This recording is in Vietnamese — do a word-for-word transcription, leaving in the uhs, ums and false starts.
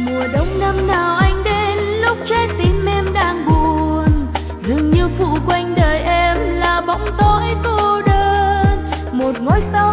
Mùa đông năm nào anh đến lúc trái tim em đang buồn, dường như phủ quanh đời em là bóng tối cô đơn. Một ngôi sao